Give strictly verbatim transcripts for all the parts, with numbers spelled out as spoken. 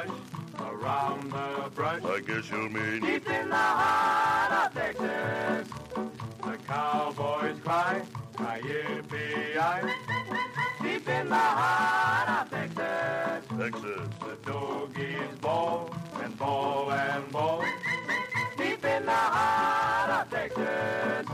hush around the brush. I guess you mean Deep in the heart of Texas, the cowboys cry, yippee-yi. Deep in the heart of Texas, Texas. the doggies bawl and bawl and bawl. Deep in the heart of Texas.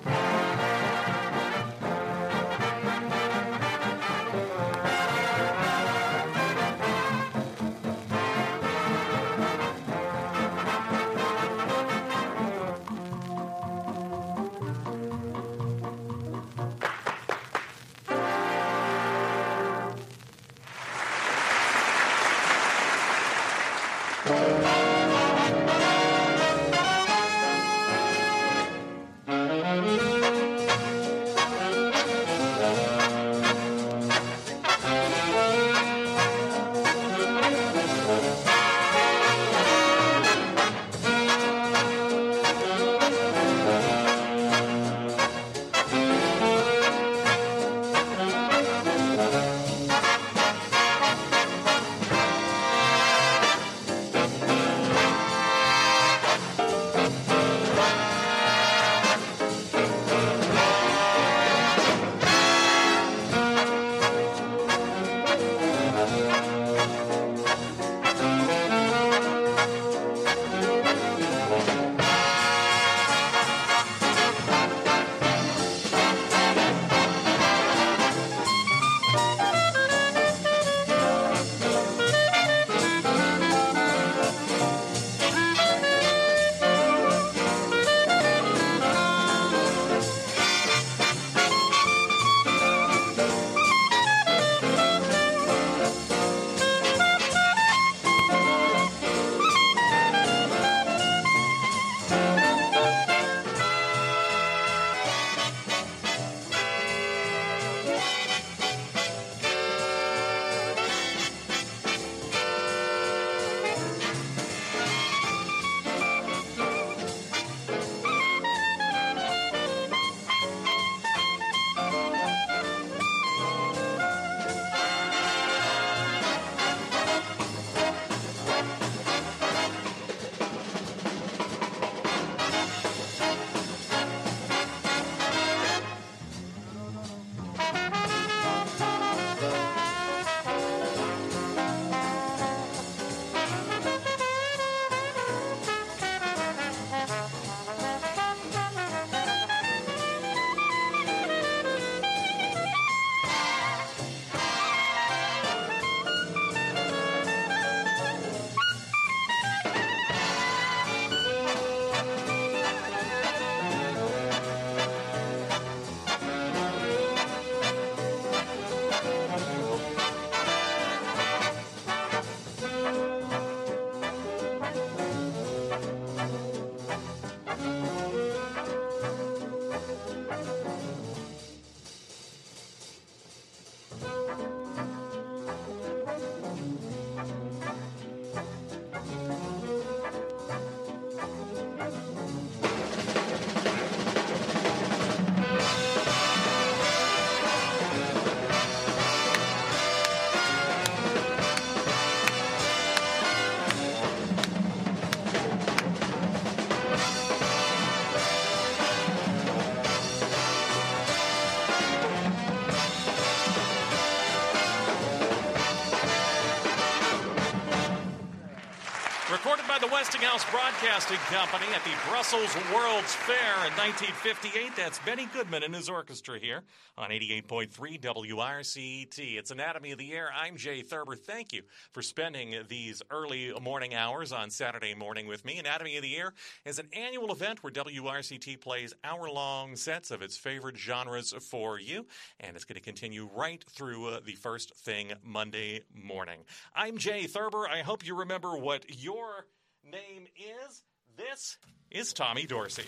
Recorded by the Westinghouse Broadcasting Company at the Brussels World's Fair in nineteen fifty-eight. That's Benny Goodman and his orchestra here on eighty-eight point three W R C T. It's Anatomy of the Air. I'm Jay Thurber. Thank you for spending these early morning hours on Saturday morning with me. Anatomy of the Air is an annual event where W R C T plays hour-long sets of its favorite genres for you, and it's going to continue right through uh, the first thing Monday morning. I'm Jay Thurber. I hope you remember what your name is. This is Tommy Dorsey.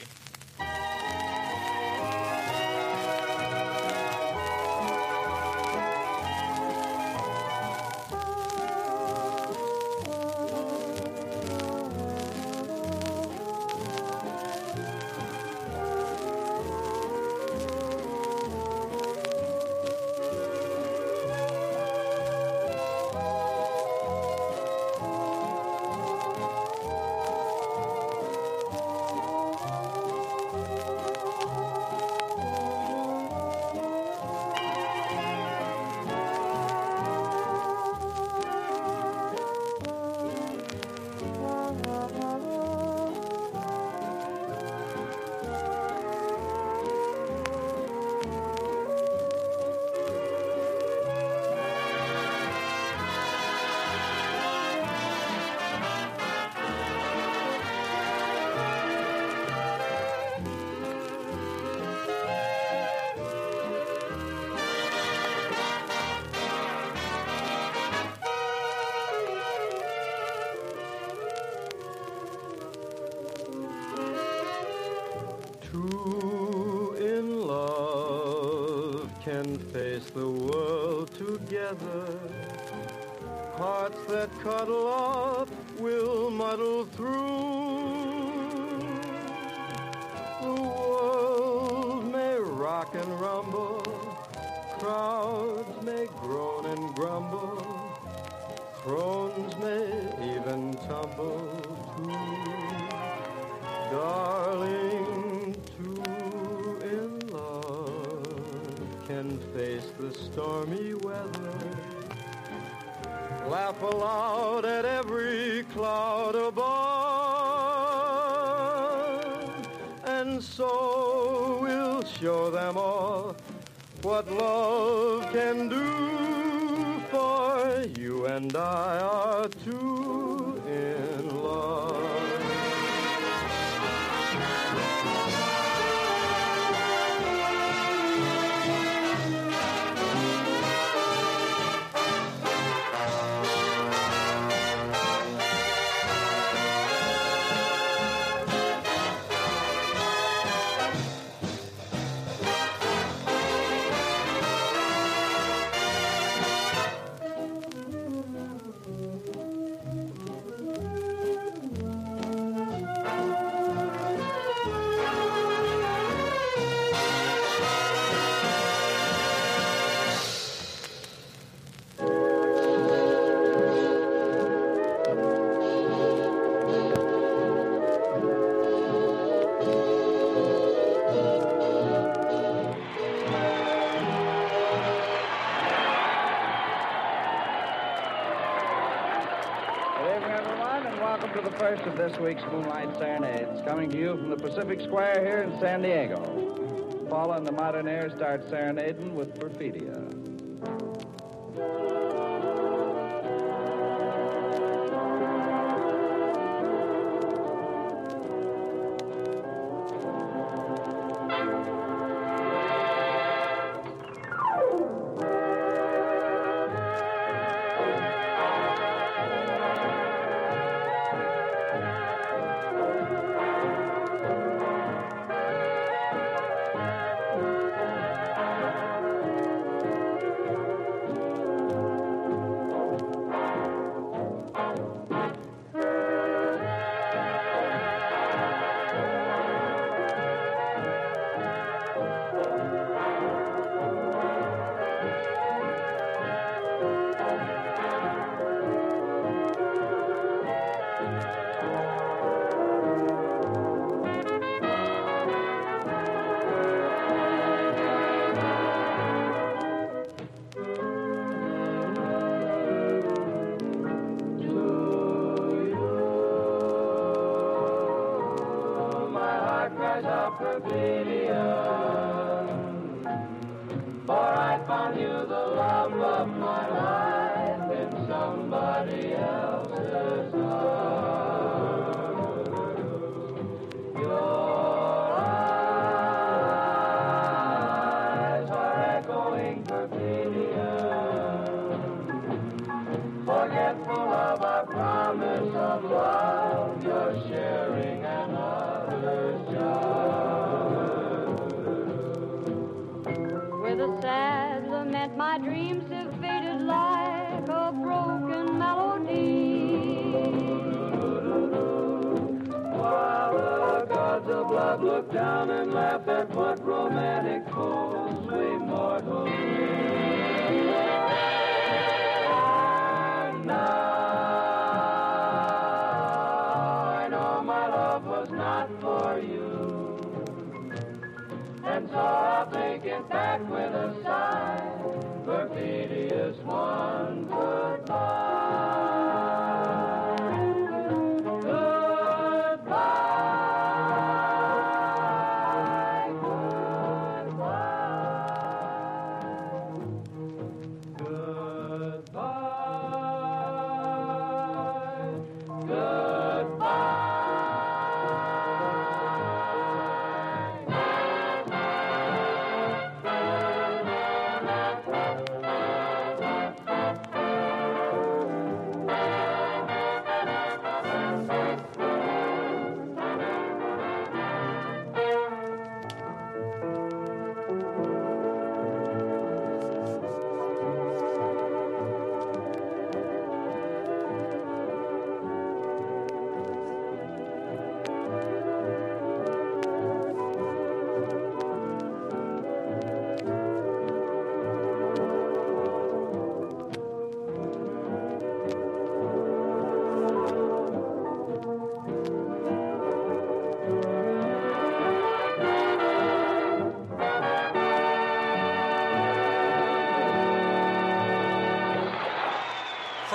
face the world together. Hearts that cuddle up will muddle through. The world may rock and rumble, crowds may groan and grumble, thrones may even tumble too. Darling, two in love can face the stormy weather, laugh aloud at every cloud above, and so we'll show them all what love can do, for you and I are two in love. First of this week's Moonlight Serenades, coming to you from the Pacific Square here in San Diego. Paula and the Modern Air start serenading with Perfidia. Look down and laugh at what romantic fools we mortals live. And now I know my love was not for you, and so I'll take it back with a sigh. Perfidious one, goodbye. Goodbye.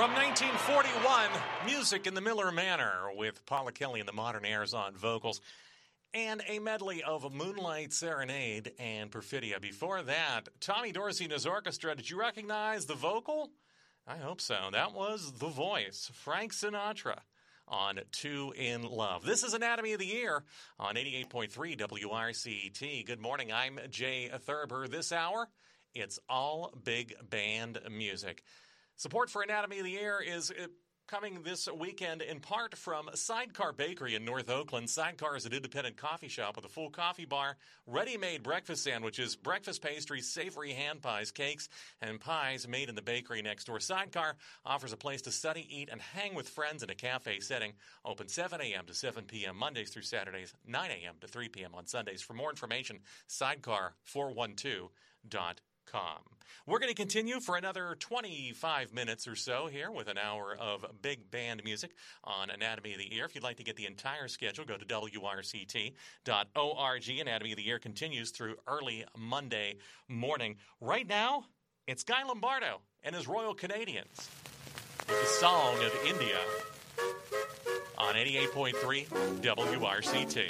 From nineteen forty-one, music in the Miller Manor with Paula Kelly and the Modern Airs on vocals, and a medley of Moonlight Serenade and Perfidia. Before that, Tommy Dorsey and his orchestra. Did you recognize the vocal? I hope so. That was The Voice, Frank Sinatra, on Two in Love. This is Anatomy of the Year on eighty-eight point three W R C T. Good morning. I'm Jay Thurber. This hour, it's all big band music. Support for Anatomy of the Year is uh, coming this weekend in part from Sidecar Bakery in North Oakland. Sidecar is an independent coffee shop with a full coffee bar, ready-made breakfast sandwiches, breakfast pastries, savory hand pies, cakes, and pies made in the bakery next door. Sidecar offers a place to study, eat, and hang with friends in a cafe setting. Open seven a.m. to seven p.m. Mondays through Saturdays, nine a.m. to three p.m. on Sundays. For more information, sidecar four one two dot com. We're going to continue for another twenty-five minutes or so here with an hour of big band music on Anatomy of the Ear. If you'd like to get the entire schedule, go to W R C T dot org. Anatomy of the Ear continues through early Monday morning. Right now, it's Guy Lombardo and his Royal Canadians with the Song of India on eighty-eight point three W R C T.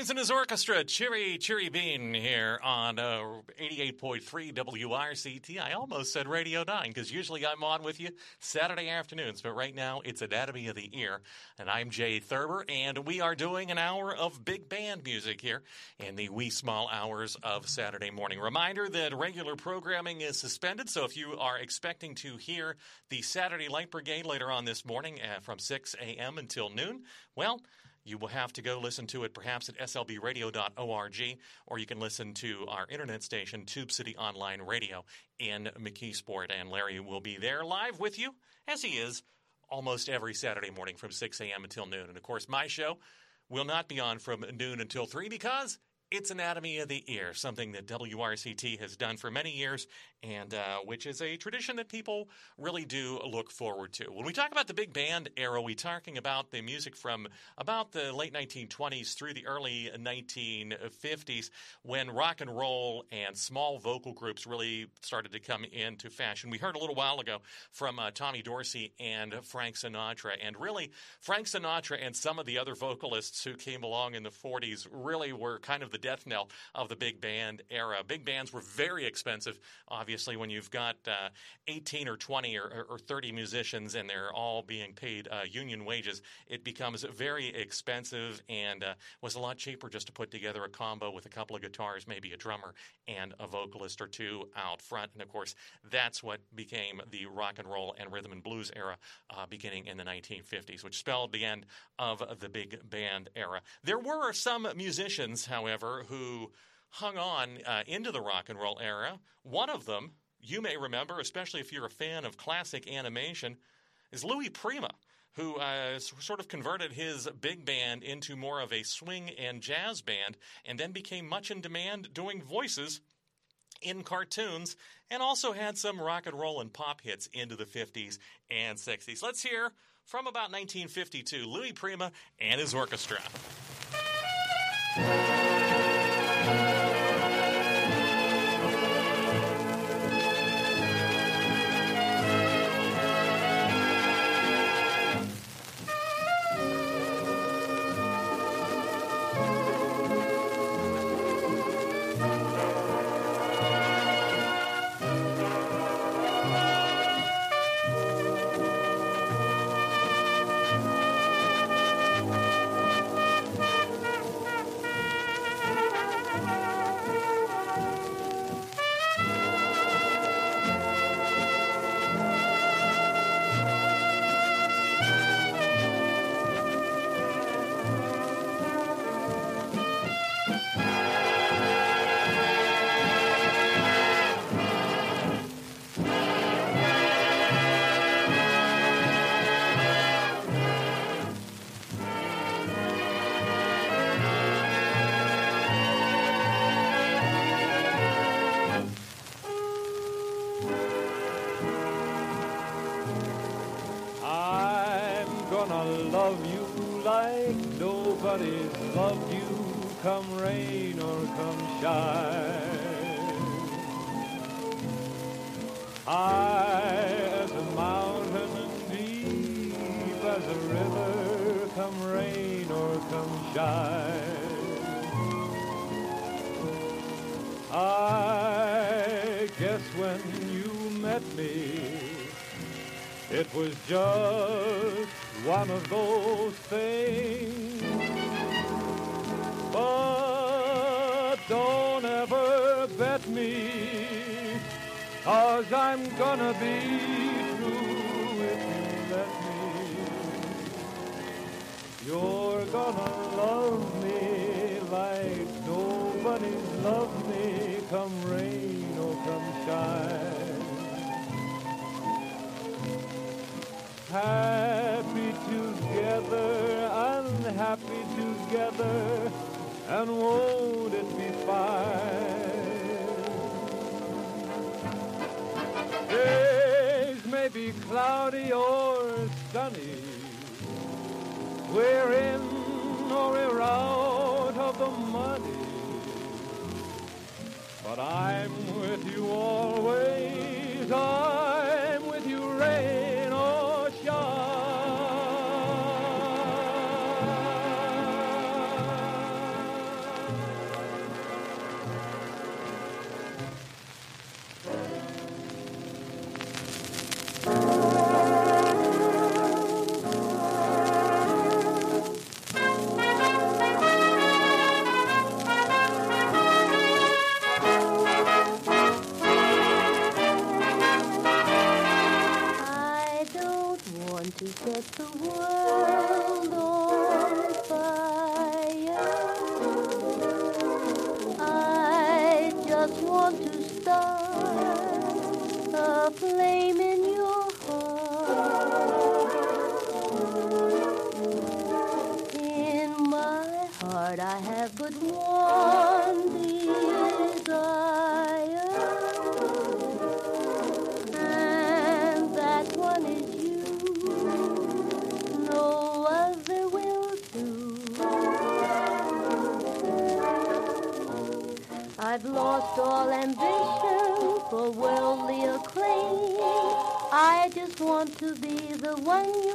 James and his orchestra, Cheery, Cheery Bean here on uh, eighty-eight point three W R C T. I almost said Radio nine because usually I'm on with you Saturday afternoons, but right now it's Anatomy of the Ear, and I'm Jay Thurber, and we are doing an hour of big band music here in the wee small hours of Saturday morning. Reminder that regular programming is suspended, so if you are expecting to hear the Saturday Light Brigade later on this morning uh, from six a.m. until noon, well, you will have to go listen to it perhaps at S L B radio dot org, or you can listen to our internet station, Tube City Online Radio in McKeesport. And Larry will be there live with you, as he is almost every Saturday morning from six a.m. until noon. And, of course, my show will not be on from noon until three because it's Anatomy of the Ear, something that W R C T has done for many years, and uh, which is a tradition that people really do look forward to. When we talk about the big band era, we're talking about the music from about the late nineteen twenties through the early nineteen fifties, when rock and roll and small vocal groups really started to come into fashion. We heard a little while ago from uh, Tommy Dorsey and Frank Sinatra, and really Frank Sinatra and some of the other vocalists who came along in the forties really were kind of the death knell of the big band era. Big bands were very expensive, obviously, when you've got uh, eighteen or twenty or, or thirty musicians and they're all being paid uh, union wages. It becomes very expensive and uh, was a lot cheaper just to put together a combo with a couple of guitars, maybe a drummer, and a vocalist or two out front. And, of course, that's what became the rock and roll and rhythm and blues era uh, beginning in the nineteen fifties, which spelled the end of the big band era. There were some musicians, however, who hung on uh, into the rock and roll era. One of them, you may remember, especially if you're a fan of classic animation, is Louis Prima, who uh, sort of converted his big band into more of a swing and jazz band and then became much in demand doing voices in cartoons, and also had some rock and roll and pop hits into the fifties and sixties. Let's hear from about nineteen fifty-two, Louis Prima and his orchestra. Love you like nobody's loved you, come rain or come shine. High as a mountain and deep as a river, come rain or come shine. I guess when you met me, it was just one of those things, but don't ever bet me, 'cause I'm gonna be true if you let me. You're gonna love me like nobody's loved me, come rain or come shine. Happy together, unhappy together, and won't it be fine? Days may be cloudy or sunny, we're in or we're out of the money, but I'm with you always, I'm with you rain or shine. world on fire. I just want to start a flame in your heart. In my heart I have but one desire, and that one is you. No other will do. I've lost all ambition for worldly acclaim. I just want to be the one you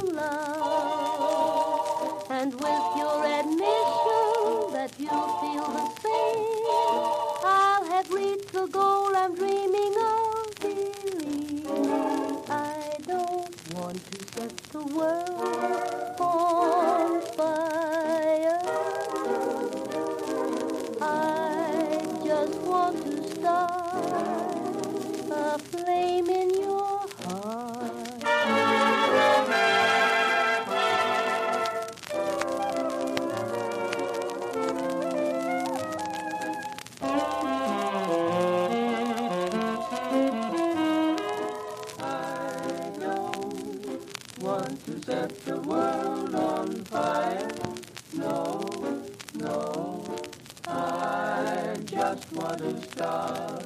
love. And with your admission that you feel the same, I'll have reached the goal I'm dreaming of. Believe I don't want to set the world on fire. I just want to start a flame in your heart. Set the world on fire. No, no, I just want to start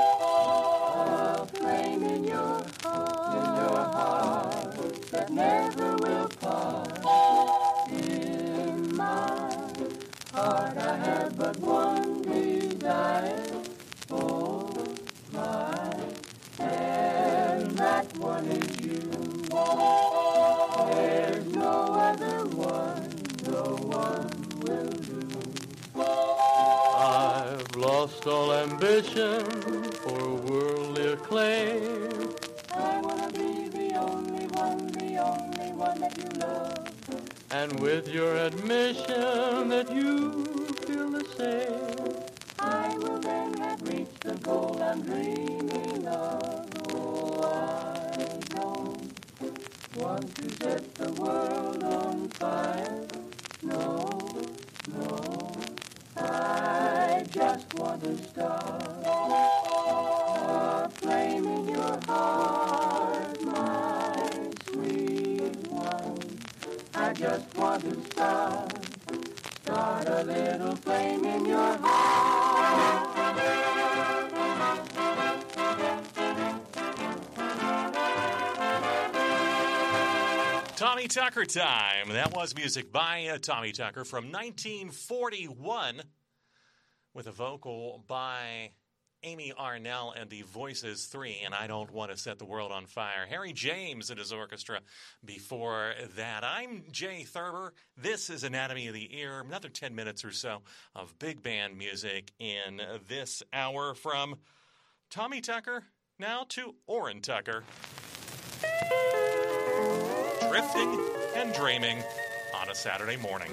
a flame in your heart, in your heart that never will part. In my heart I have but one desire. Oh, my, and that one is you. There's no other one, no one will do. I've lost all ambition for worldly acclaim. I want to be the only one, the only one that you love. And with your admission that you feel the same, I will then have reached the goal I'm dreaming of. Oh, I don't want to set the world on fire. No, no, I just want to start a flame in your heart, my sweet one. I just want to start, start a little flame in your heart. Tommy Tucker time. That was music by uh, Tommy Tucker from nineteen forty-one with a vocal by Amy Arnell and the Voices Three, and I Don't Want to Set the World on Fire. Harry James and his orchestra before that. I'm Jay Thurber. This is Anatomy of the Ear. Another ten minutes or so of big band music in this hour from Tommy Tucker now to Orrin Tucker. Drifting and dreaming on a Saturday morning.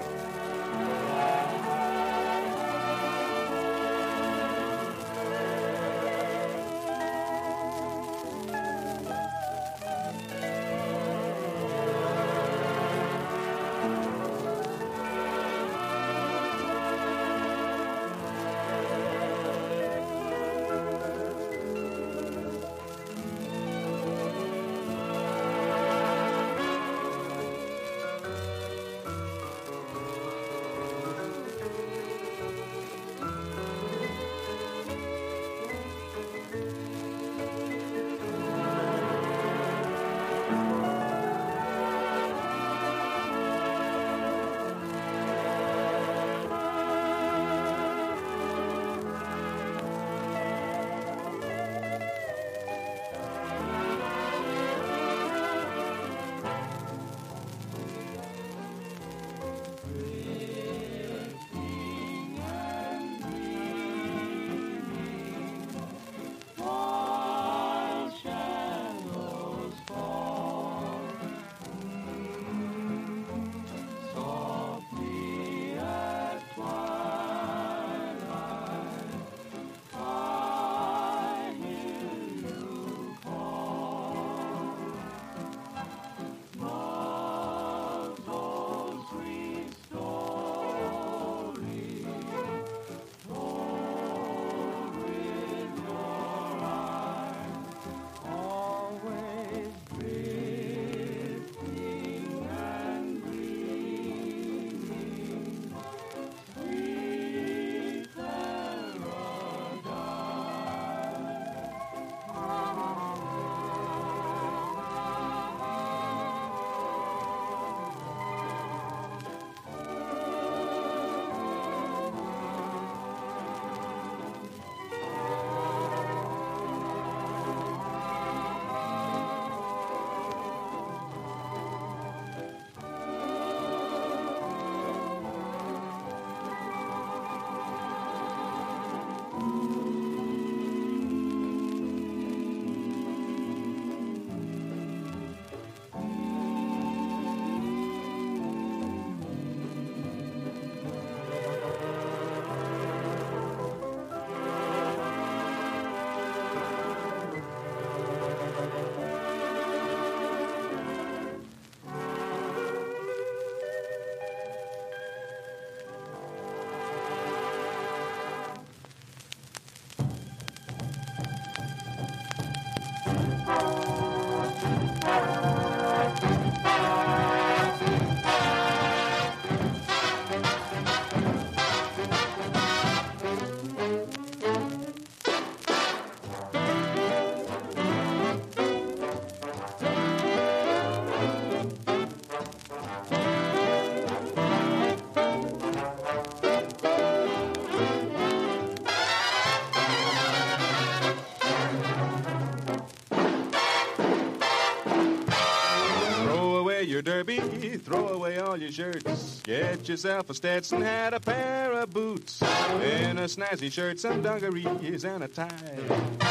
throw away all your shirts. Get yourself a Stetson hat, a pair of boots, and a snazzy shirt, some dungarees, and a tie.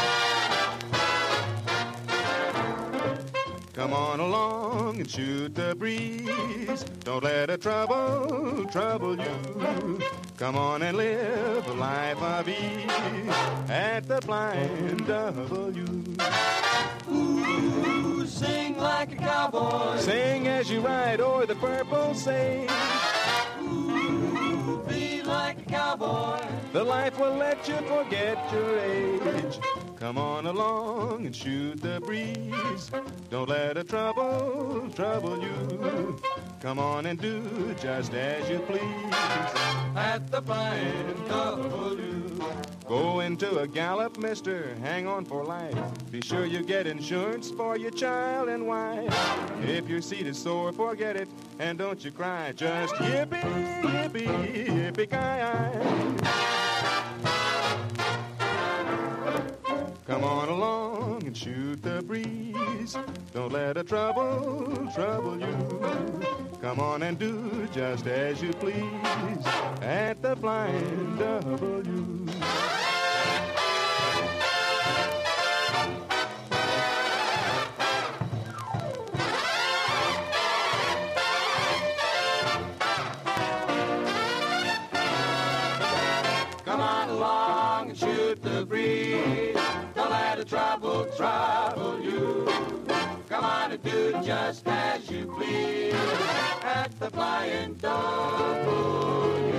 Come on along and shoot the breeze. Don't let a trouble trouble you. Come on and live a life of ease at the Flying W. Ooh, sing like a cowboy. Sing as you ride o'er the purple sage. Ooh, be like a cowboy. The life will let you forget your age. Come on along and shoot the breeze. Don't let a trouble trouble you. Come on and do just as you please at the Flying W. Go into a gallop, mister, hang on for life. Be sure you get insurance for your child and wife. If your seat is sore, forget it, and don't you cry. Just yippee, yippee, yippee-ki-yi. Come on along and shoot the breeze. Don't let a trouble trouble you. Come on and do just as you please at the Flying W. Come on along and shoot the breeze. Don't let the trouble trouble you. Come on and do just as you please at the Flying W.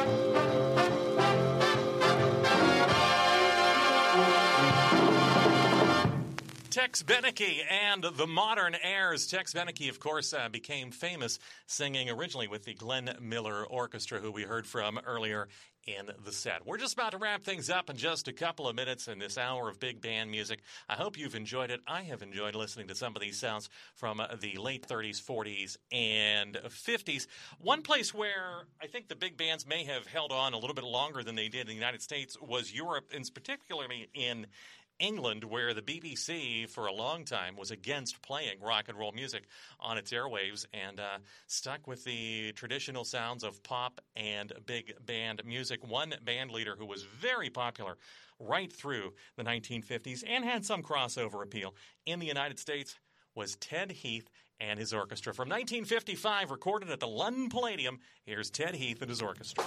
Tex Beneke and the Modern Airs. Tex Beneke, of course, uh, became famous singing originally with the Glenn Miller Orchestra, who we heard from earlier in the set. We're just about to wrap things up in just a couple of minutes in this hour of big band music. I hope you've enjoyed it. I have enjoyed listening to some of these sounds from uh, the late thirties, forties, and fifties. One place where I think the big bands may have held on a little bit longer than they did in the United States was Europe, and particularly in England, where the B B C for a long time was against playing rock and roll music on its airwaves and uh, stuck with the traditional sounds of pop and big band music. One band leader who was very popular right through the nineteen fifties and had some crossover appeal in the United States was Ted Heath and his orchestra. From nineteen fifty-five, recorded at the London Palladium, here's Ted Heath and his orchestra.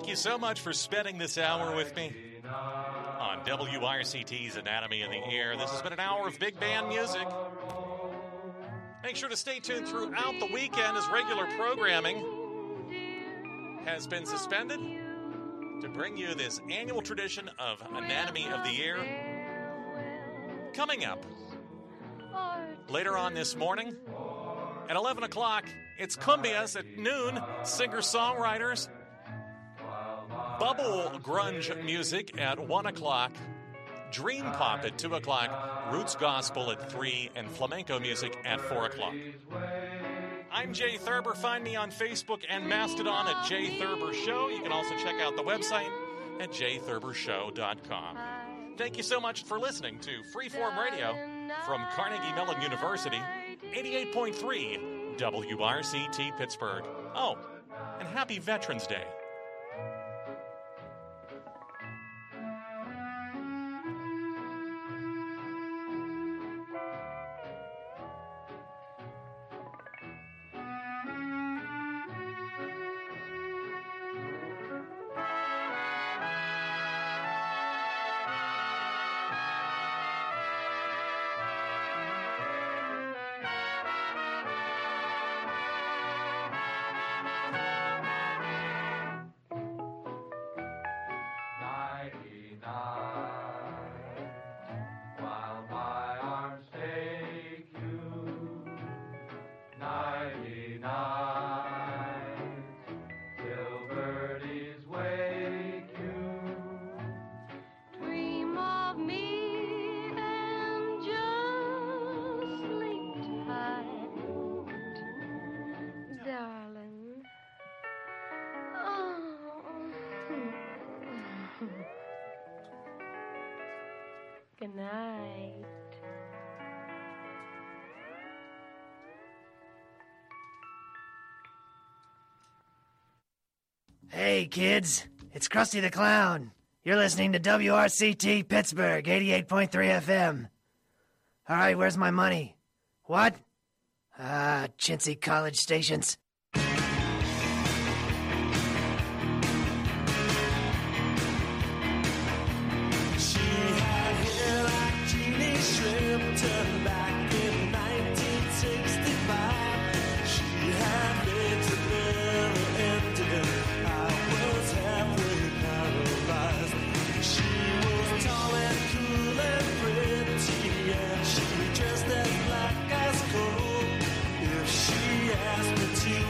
Thank you so much for spending this hour with me on W R C T's Anatomy of the Air. This has been an hour of big band music. Make sure to stay tuned throughout the weekend as regular programming has been suspended to bring you this annual tradition of Anatomy of the Air. Coming up later on this morning at eleven o'clock, it's Cumbias. At noon, singer-songwriters. Bubble grunge music at one o'clock. Dream Pop at two o'clock. Roots Gospel at three. And flamenco music at four o'clock. I'm Jay Thurber. Find me on Facebook and Mastodon at Jay Thurber Show. You can also check out the website at jay thurber show dot com. Thank you so much for listening to Freeform Radio from Carnegie Mellon University, eighty-eight point three W R C T Pittsburgh. Oh, and happy Veterans Day. Good night. Hey, kids. It's Krusty the Clown. You're listening to W R C T Pittsburgh, eighty-eight point three F M. All right, where's my money? What? Ah, chintzy college stations. Just as black as coal. If she asked me to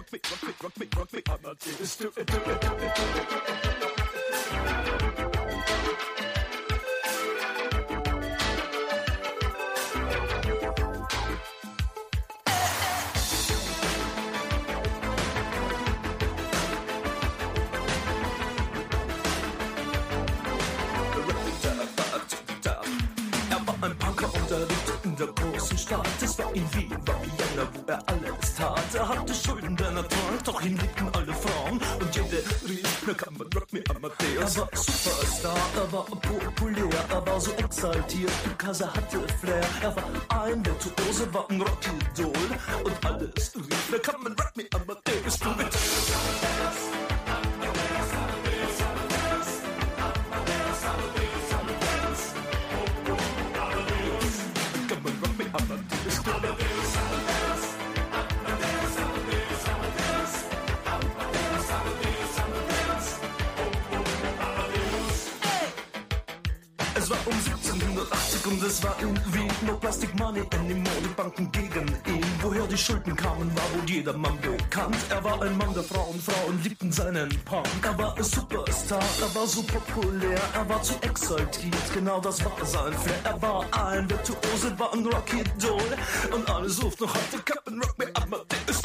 rock me, rock me, rock me, rock me, Amadeus. Do it, do it, do it, do it, do it. Der großen Stadt, es war in Wien, war Vienna, wo er alles tat. Er hatte Schulden, denn er trank, doch ihm liebten alle Frauen. Und jede rief, na kann man rock me Amadeus. Er war Superstar, er war populär, er war so exaltiert, because er hatte Flair. Er war ein Virtuose, war ein Rockidol. Und alles rief, na kann man rock me Amadeus. Du mit und es war in Wien, no Plastic Money anymore, die Banken gegen ihn. Woher die Schulden kamen, war wohl jedermann bekannt. Er war ein Mann der Frauen, Frauen liebten seinen Punk. Er war ein Superstar, er war so populär, er war zu exaltiert, genau das war sein Flair. Er war ein Virtuose, war ein Rockidol und alle suchten noch heute Captain Rock me Amadeus.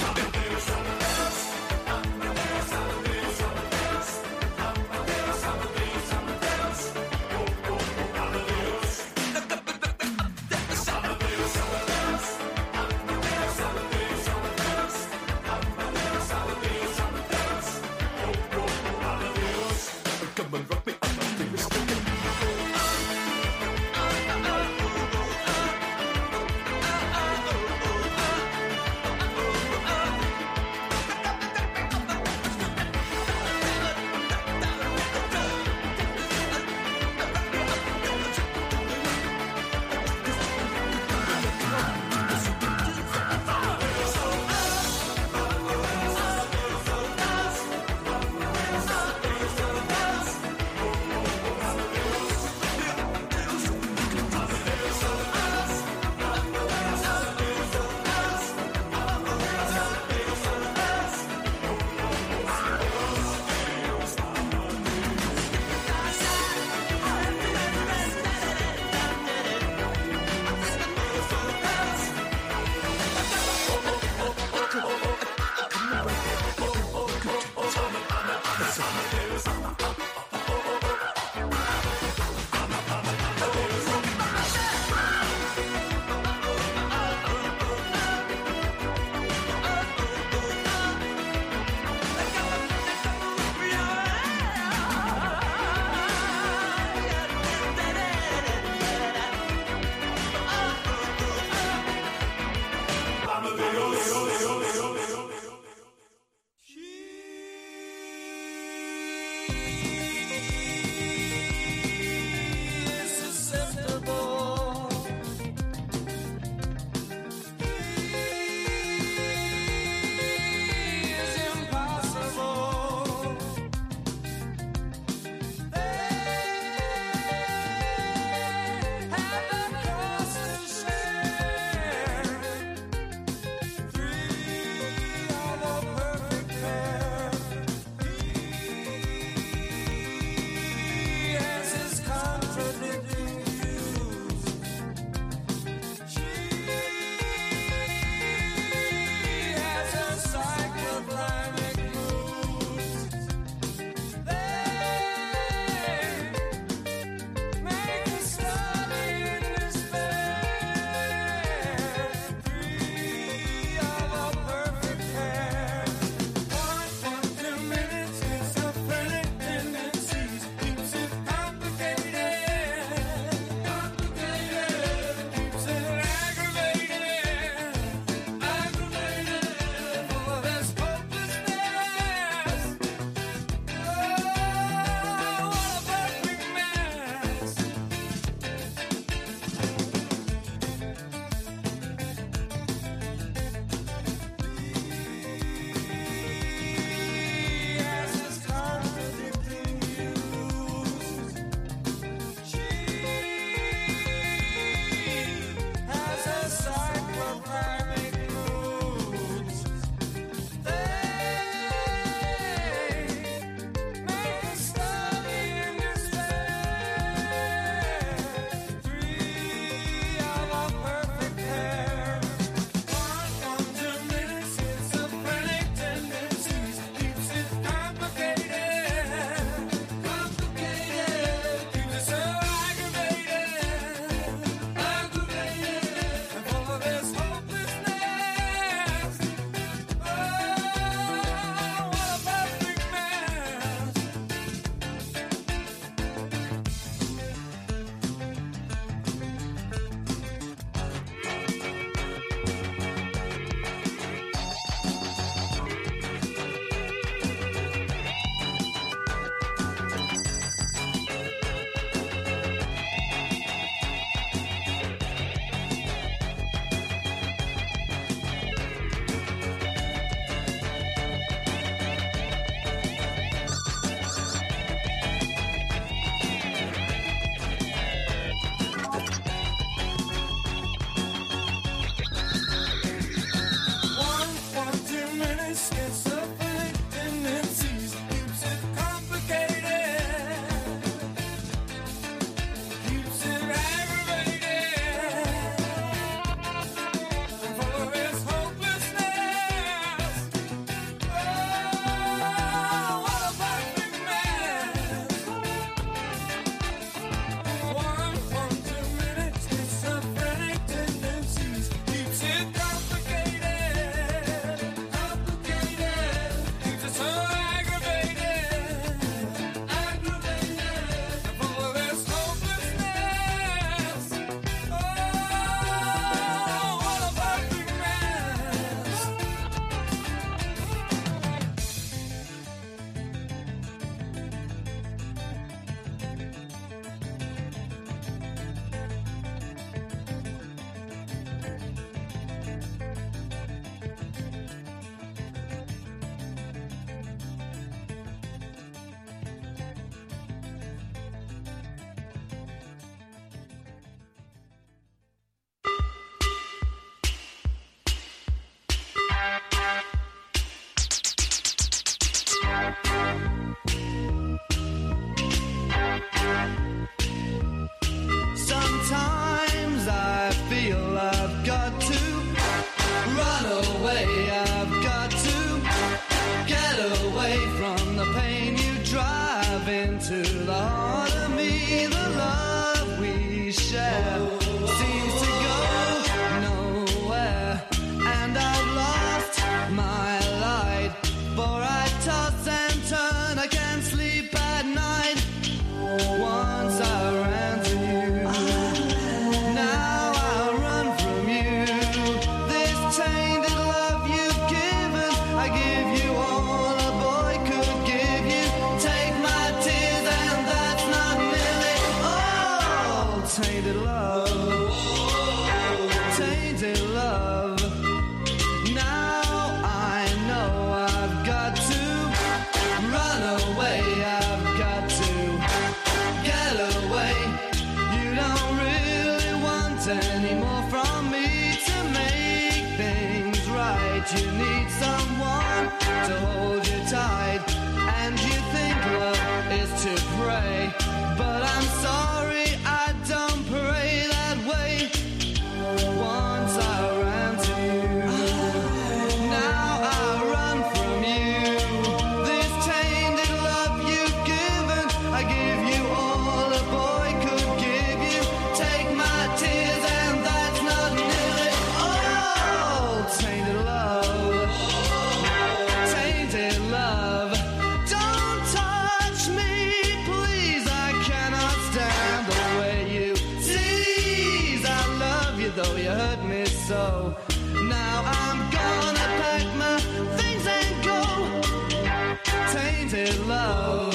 dive into the heart of me. The love we share seems to go nowhere, and I've lost my light, for I toss and turn, I can't sleep at night. Once I ran to you, now I run from you. This tainted love you've given, I give you all a boy could give you. Take my tears and that's not nearly all. Tainted love, tainted love. Now I know I've got to run away, I've got to get away. You don't really want any more from me to make things right. You need someone to hold you tight, and you think love is to pray, but I'm sorry, I don't pray that way. Once I ran to you, now I run from you. This tainted love you've given, I give you all a boy could give you. Take my tears and that's not nearly all. Tainted love, tainted love. Don't touch me, please, I cannot stand the way you tease. I love you though you hurt me so. Now I'm gonna pack my things and go. Tainted love,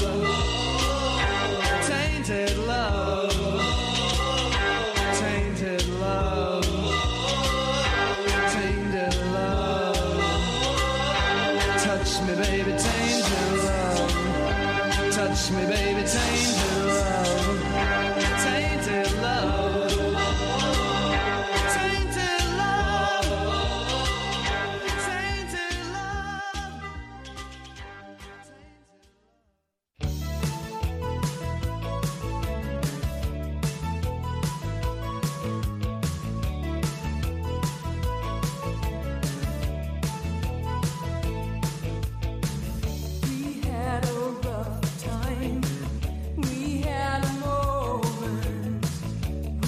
tainted love, tainted love, tainted love. Touch me, baby, tainted love. Touch me, baby, tainted love. Tainted love. Tainted love. Tainted love. We had a rough time. We had a moment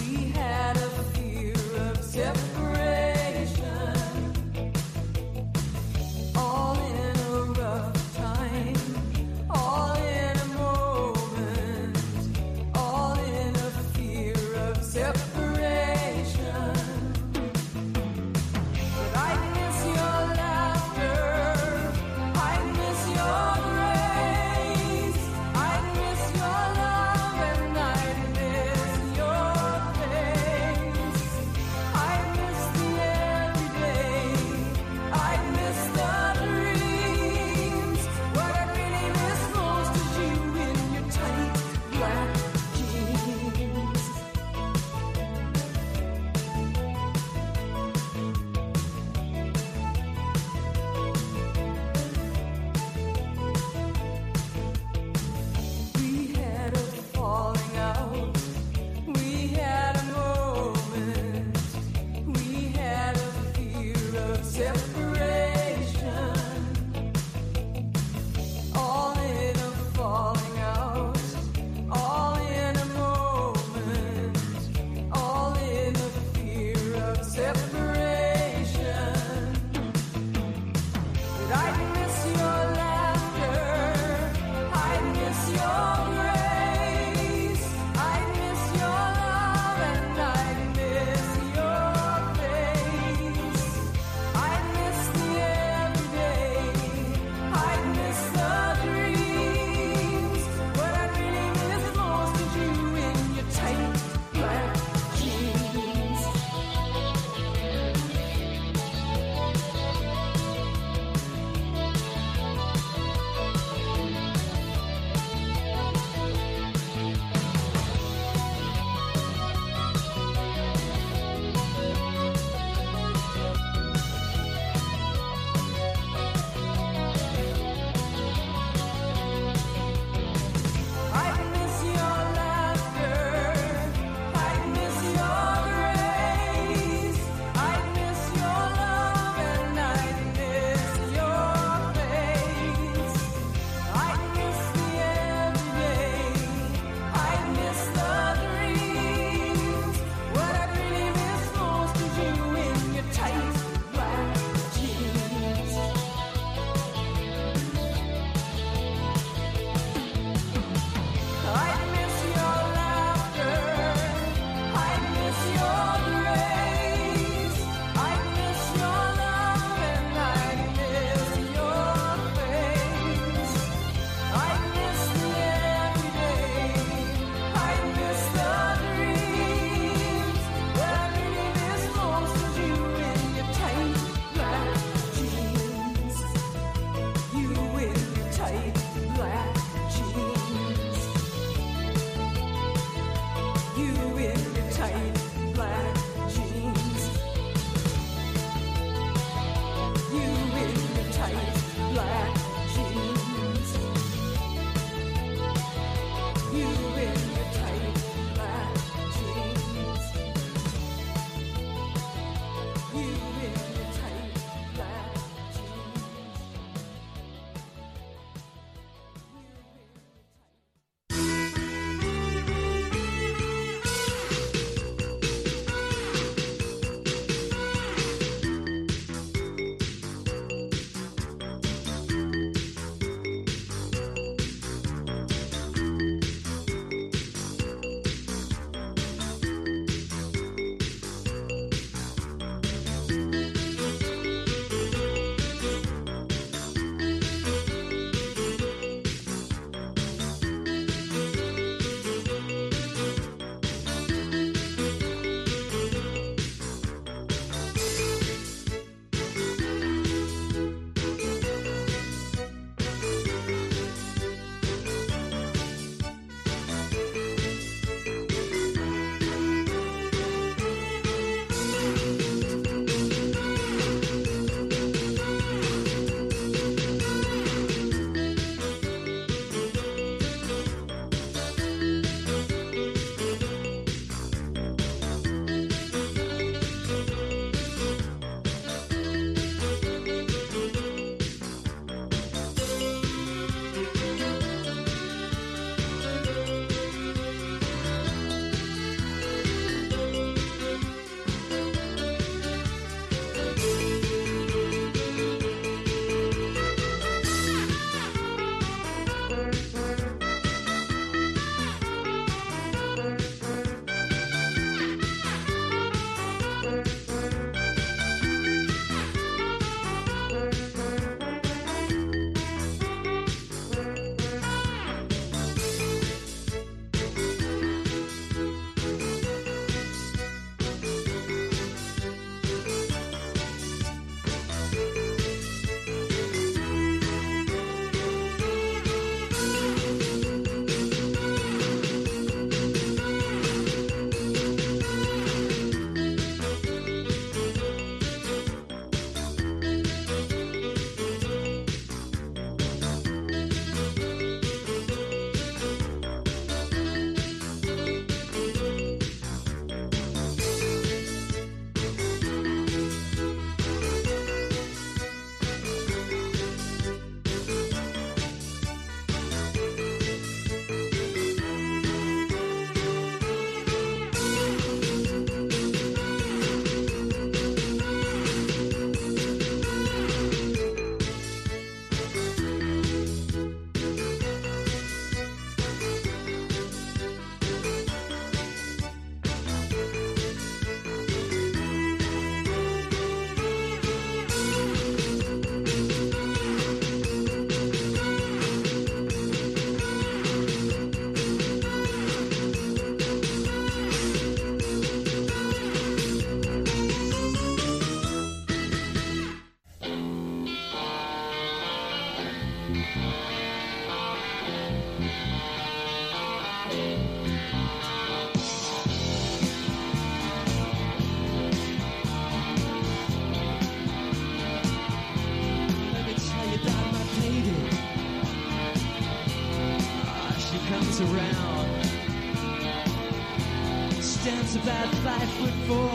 stands about five foot four,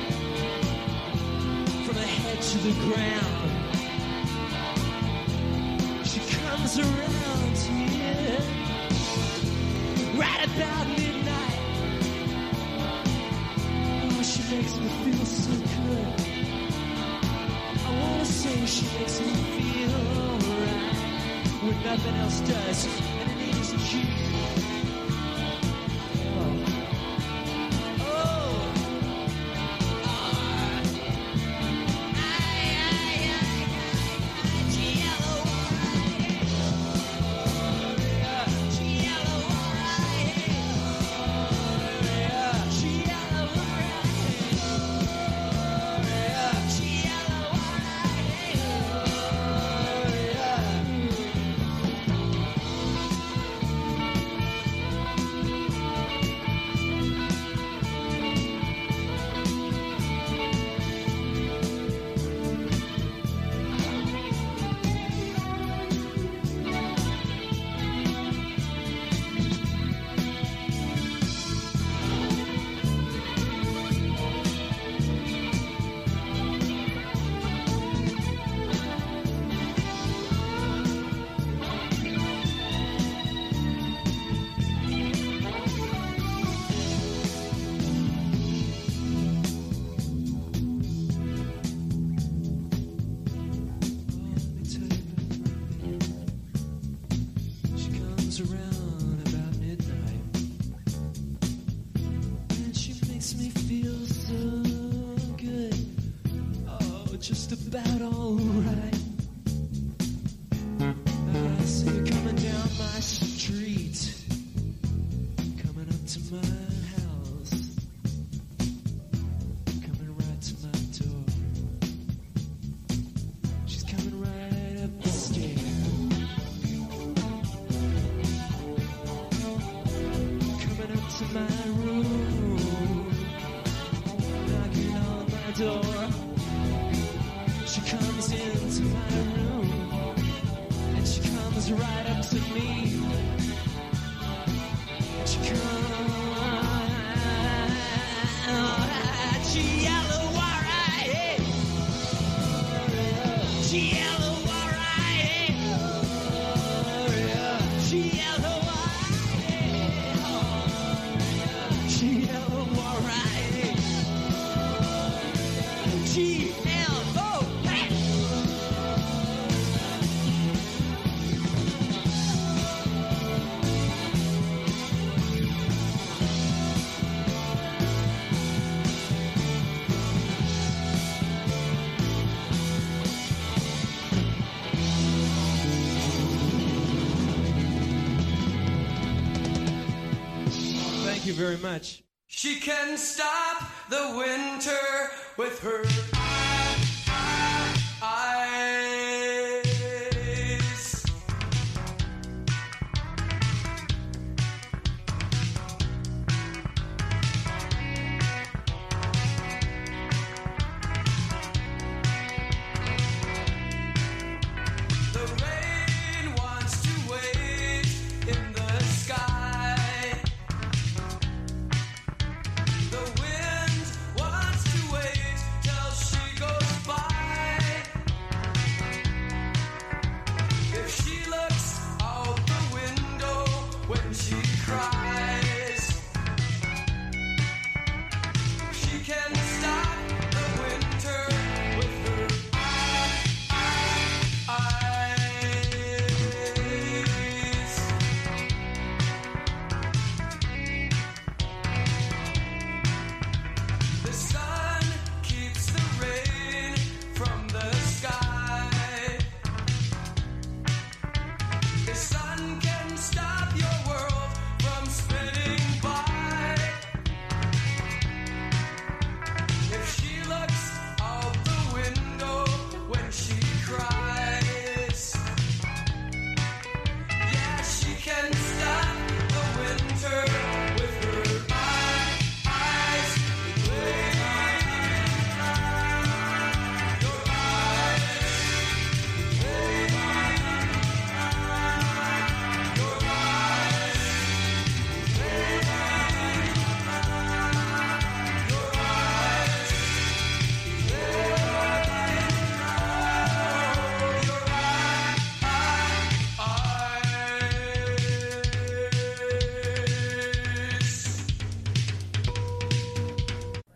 from the head to the ground. She comes around here right about midnight. Oh, she makes me feel so good. I wanna say she makes me feel alright when nothing else does, and it ain't so cheap. Very much. She can stop the winter with her eyes. The rain wants to wait in the sky. The wind wants to wait till she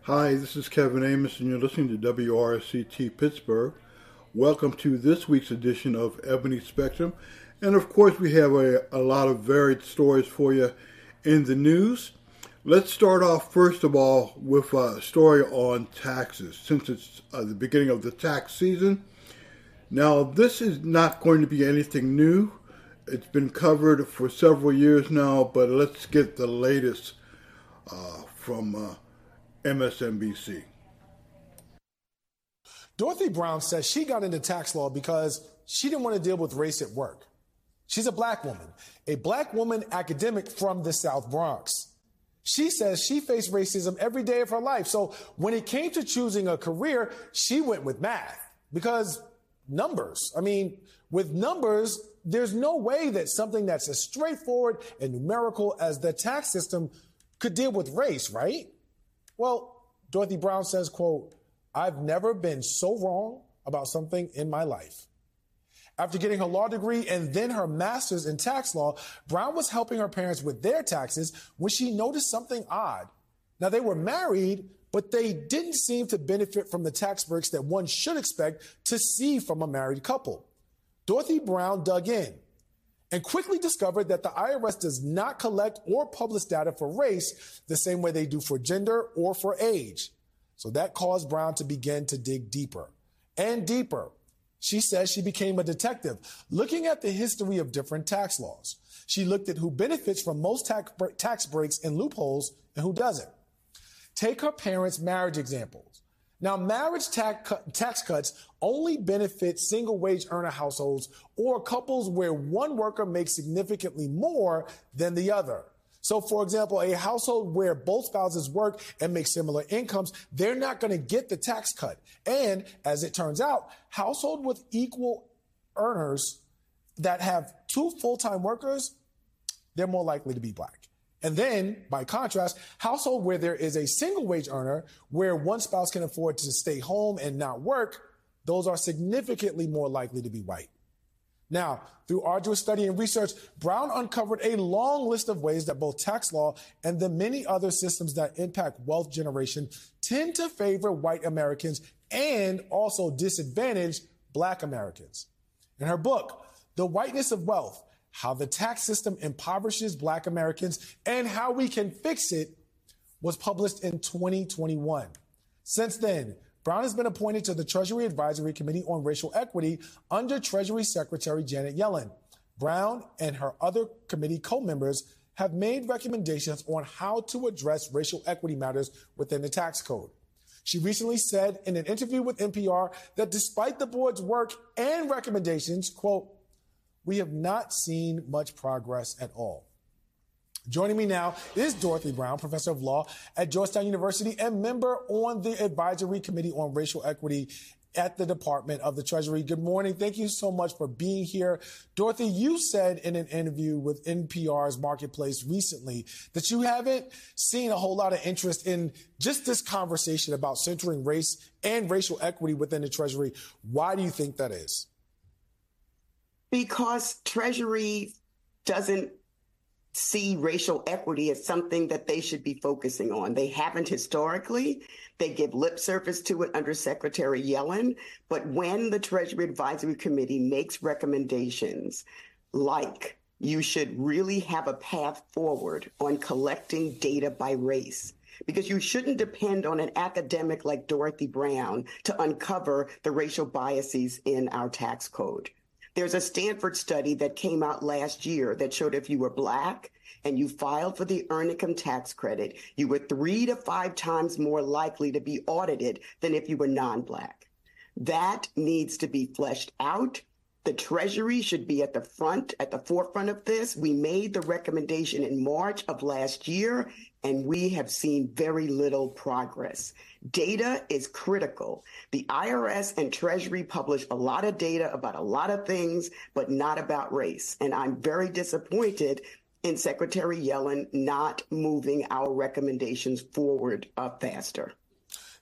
Hi, this is Kevin Amos, and you're listening to W R C T Pittsburgh. Welcome to this week's edition of Ebony Spectrum. And of course, we have a, a lot of varied stories for you in the news. Let's start off, first of all, with a story on taxes, since it's uh, the beginning of the tax season. Now, this is not going to be anything new. It's been covered for several years now, but let's get the latest uh, from uh, M S N B C. Dorothy Brown says she got into tax law because she didn't want to deal with race at work. She's a black woman, a black woman academic from the South Bronx. She says she faced racism every day of her life. So when it came to choosing a career, she went with math because numbers. I mean, with numbers, there's no way that something that's as straightforward and numerical as the tax system could deal with race, right? Well, Dorothy Brown says, quote, "I've never been so wrong about something in my life." After getting her law degree and then her master's in tax law, Brown was helping her parents with their taxes when she noticed something odd. Now, they were married, but they didn't seem to benefit from the tax breaks that one should expect to see from a married couple. Dorothy Brown dug in and quickly discovered that the I R S does not collect or publish data for race the same way they do for gender or for age. So that caused Brown to begin to dig deeper and deeper. She says she became a detective, looking at the history of different tax laws. She looked at who benefits from most tax, tax breaks and loopholes and who doesn't. Take her parents' marriage examples. Now, marriage tax, tax cuts only benefit single-wage earner households or couples where one worker makes significantly more than the other. So, for example, a household where both spouses work and make similar incomes, they're not going to get the tax cut. And as it turns out, households with equal earners that have two full-time workers, they're more likely to be black. And then, by contrast, household where there is a single-wage earner, where one spouse can afford to stay home and not work, those are significantly more likely to be white. Now, through arduous study and research, Brown uncovered a long list of ways that both tax law and the many other systems that impact wealth generation tend to favor white Americans and also disadvantage black Americans. In her book, The Whiteness of Wealth, How the Tax System Impoverishes Black Americans and How We Can Fix It, was published in twenty twenty-one. Since then, Brown has been appointed to the Treasury Advisory Committee on Racial Equity under Treasury Secretary Janet Yellen. Brown and her other committee co-members have made recommendations on how to address racial equity matters within the tax code. She recently said in an interview with N P R that despite the board's work and recommendations, quote, "we have not seen much progress at all." Joining me now is Dorothy Brown, professor of law at Georgetown University and member on the Advisory Committee on Racial Equity at the Department of the Treasury. Good morning. Thank you so much for being here. Dorothy, you said in an interview with N P R's Marketplace recently that you haven't seen a whole lot of interest in just this conversation about centering race and racial equity within the Treasury. Why do you think that is? Because Treasury doesn't see racial equity as something that they should be focusing on. They haven't historically. They give lip service to it under Secretary Yellen. But when the Treasury Advisory Committee makes recommendations like you should really have a path forward on collecting data by race, because you shouldn't depend on an academic like Dorothy Brown to uncover the racial biases in our tax code. There's a Stanford study that came out last year that showed if you were Black and you filed for the Earned Income Tax Credit, you were three to five times more likely to be audited than if you were non-Black. That needs to be fleshed out. The Treasury should be at the front, at the forefront of this. We made the recommendation in March of last year, and we have seen very little progress. Data is critical. The I R S and Treasury publish a lot of data about a lot of things, but not about race. And I'm very disappointed in Secretary Yellen not moving our recommendations forward uh, faster.